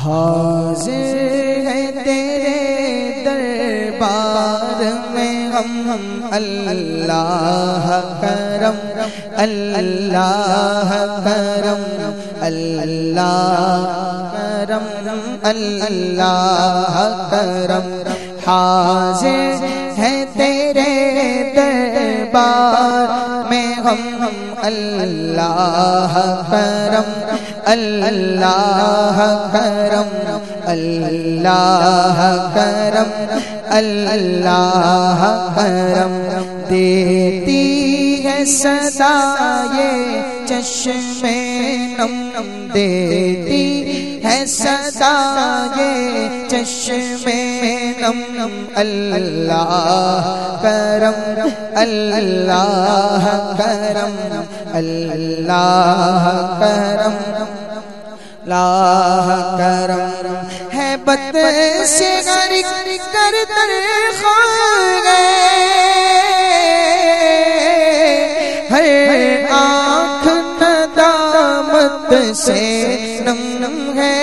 حاضر ہے تیرے دربار میں ہم اللہ کرم اللہ کرم اللہ کرم اللہ کرم حاضر ہے تیرے دربار میں ہم اللہ کرم اللہ کرم اللہ کرم اللہ کرم دیتی ہے صدا یہ چشم نم دیتی ہے صدا یہ چشم نم اللہ کرم اللہ کرم اللہ کرم اللہ کرم ہے بت سے غرق کر در خواہ ہر آنکھ ندامت سے نم نم ہے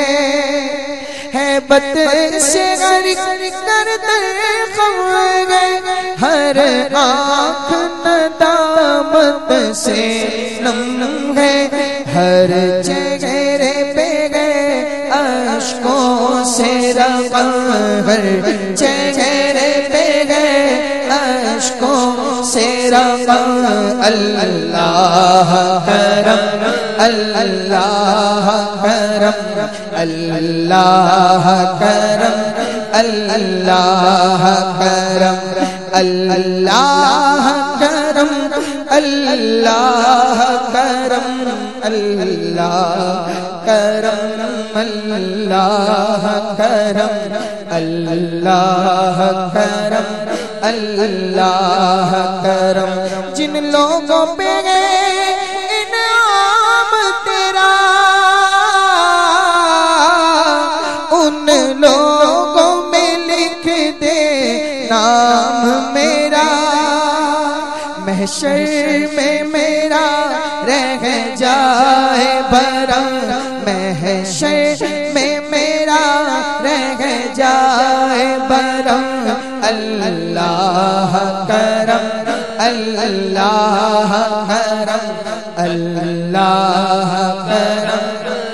بت سے غرق کر در خواہ ہر آنکھ ندامت سے نم نم ہے ہر چہرے پہ گئے اشکوں سے رقم ہر چہرے پہ گئے اشکوں سے رقم اللہ کرم اللہ کرم اللہ کرم اللہ کرم اللہ کرم اللہ کرم اللہ کرم اللہ کرم اللہ کرم اللہ کرم جن لوگوں پہ انعام تیرا ان لوگوں میں لکھ دے نام میرا محشر میں میرا رہ جائے برم محشر میں میرا رہ جائے برم اللہ کرم اللہ کرم اللہ کرم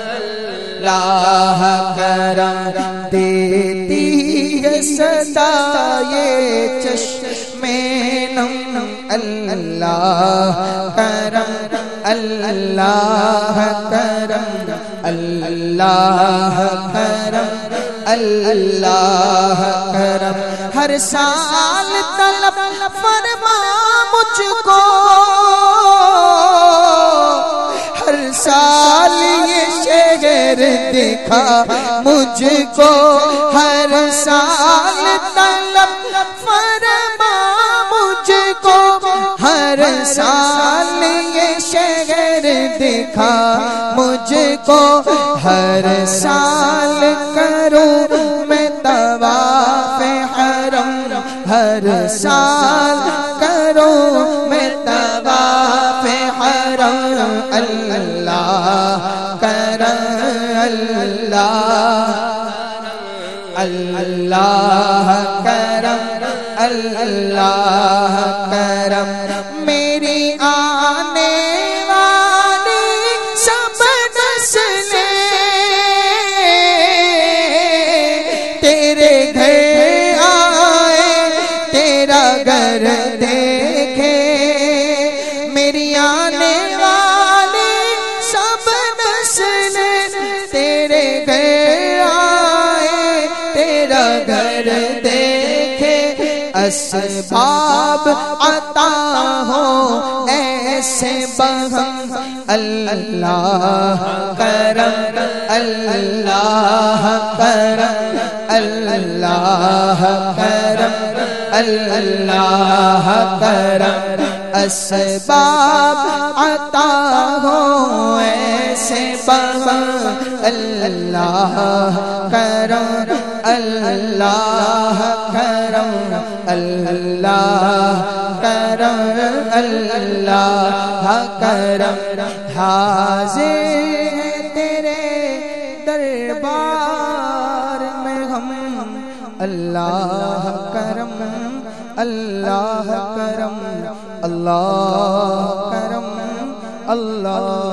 اللہ کرم دیتی ہے صدا یہ چشم نم اللہ کرم اللہ کرم اللہ کرم اللہ کرم ہر سال طلب فرما مجھ کو ہر سال یہ شہر دکھا مجھ کو ہر سال طلب فرما مجھ کو ہر سال یہ شہر دکھا مجھ کو ہر سال کروں میں طواف حرم ہر سال کروں میں طواف حرم اللہ کرم اللہ اللہ کرم اللہ کرم میری آنے والی سب نسلیں تیرے گھر آئے تیرا گھر دیکھے میری آنے والی سب نسلیں تیرے گھر آئے تیرا گھر دیکھے اسباب عطا ہو ایسے بہم اللہ کرم اللہ کرم اللہ کرم اللہ کرم اسباب عطا ہو ایسے بہم اللہ کرم اللہ کرم اللہ کرم اللہ کرم حاضر تیرے دربار غار میں ہم اللہ کرم اللہ کرم اللہ کرم اللہ